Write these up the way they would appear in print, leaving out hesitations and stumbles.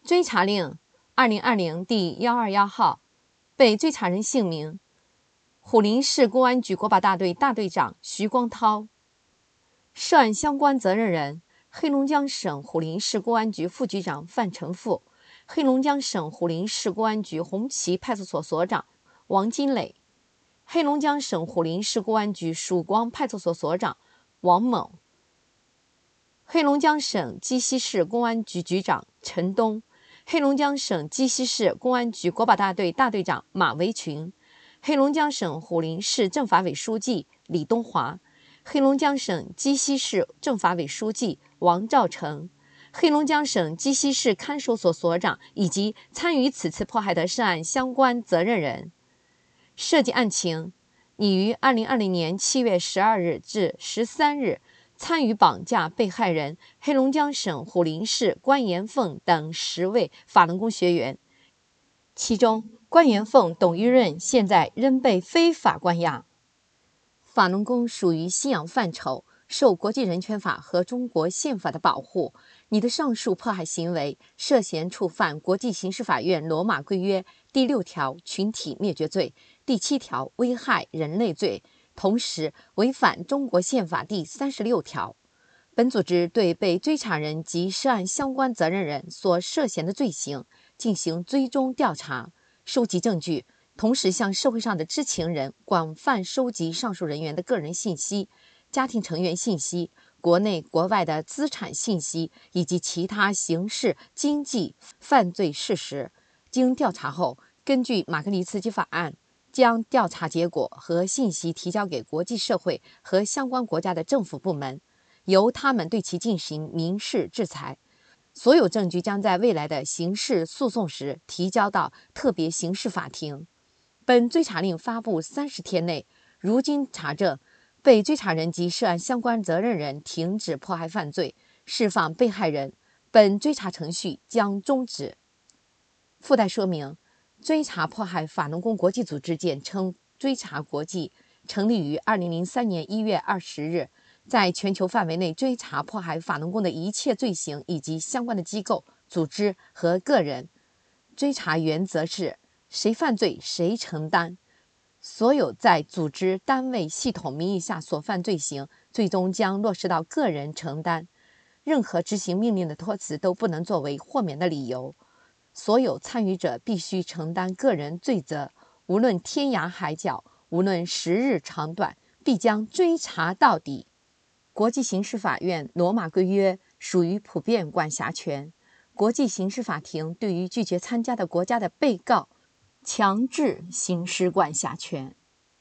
追查令2020第121号，被追查人姓名：虎林市公安局国保大队大队长徐光涛。涉案相关责任人：黑龙江省虎林市公安局副局长范成富，黑龙江省虎林市公安局红旗派出所所长王金磊，黑龙江省虎林市公安局曙光派出所所长王某，黑龙江省鸡西市公安局局长陈东，黑龙江省鸡西市公安局国保大队大队长马维群，黑龙江省虎林市政法委书记李东华，黑龙江省鸡西市政法委书记王兆成，黑龙江省鸡西市看守所所长以及参与此次迫害的涉案相关责任人。涉及案情，拟于2020年7月12日至13日参与绑架被害人黑龙江省虎林市关延凤等10位法轮功学员，其中关延凤、董玉润现在仍被非法关押。法轮功属于信仰范畴，受国际人权法和中国宪法的保护。你的上述迫害行为涉嫌触犯国际刑事法院罗马规约第6条群体灭绝罪、第7条危害人类罪，同时违反中国宪法第36条。本组织对被追查人及涉案相关责任人所涉嫌的罪行进行追踪调查，收集证据，同时向社会上的知情人广泛收集上述人员的个人信息、家庭成员信息、国内国外的资产信息以及其他刑事、经济犯罪事实。经调查后，根据马格尼茨基法案，将调查结果和信息提交给国际社会和相关国家的政府部门，由他们对其进行民事制裁。所有证据将在未来的刑事诉讼时提交到特别刑事法庭。本追查令发布30天内，如经查证，被追查人及涉案相关责任人停止迫害犯罪，释放被害人，本追查程序将终止。附带说明：追查迫害法轮功国际组织简称追查国际，成立于2003年1月20日，在全球范围内追查迫害法轮功的一切罪行以及相关的机构、组织和个人。追查原则是谁犯罪谁承担，所有在组织、单位、系统名义下所犯罪行，最终将落实到个人承担。任何执行命令的托辞都不能作为豁免的理由。所有参与者必须承担个人罪责，无论天涯海角，无论时日长短，必将追查到底。国际刑事法院罗马规约属于普遍管辖权，国际刑事法庭对于拒绝参加的国家的被告强制行使管辖权。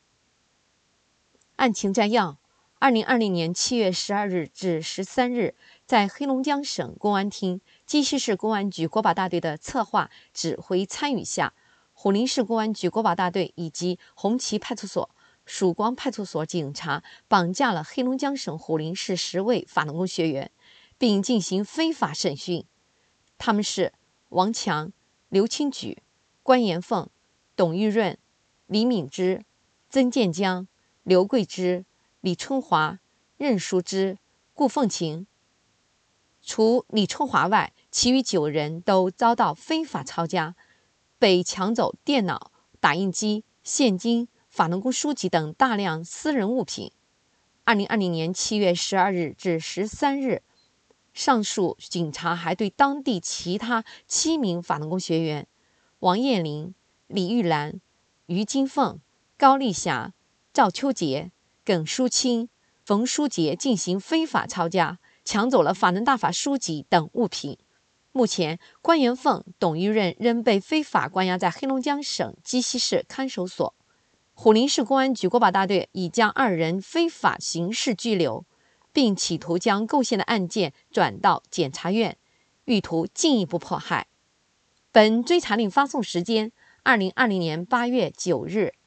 案情摘要：2020年7月12日至13日，在黑龙江省公安厅鸡西市公安局国保大队的策划、指挥、参与下，虎林市公安局国保大队以及红旗派出所、曙光派出所警察绑架了黑龙江省虎林市10位法轮功学员，并进行非法审讯。他们是王强、刘清举、关延凤、董玉润、李敏芝、曾建江、刘桂芝、李春华、任淑芝、顾凤琴。除李春华外，其余9人都遭到非法抄家，被抢走电脑、打印机、现金、法轮功书籍等大量私人物品。2020年7月12日至13日，上述警察还对当地其他7名法轮功学员王艳玲、李玉兰、于金凤、高丽霞、赵秋杰、耿淑清、冯书杰进行非法抄家，抢走了法轮大法书籍等物品。目前，关延凤、董玉润仍被非法关押在黑龙江省鸡西市看守所。虎林市公安局国保大队已将2人非法刑事拘留，并企图将构陷的案件转到检察院，欲图进一步迫害。本追查令发送时间：2020年8月9日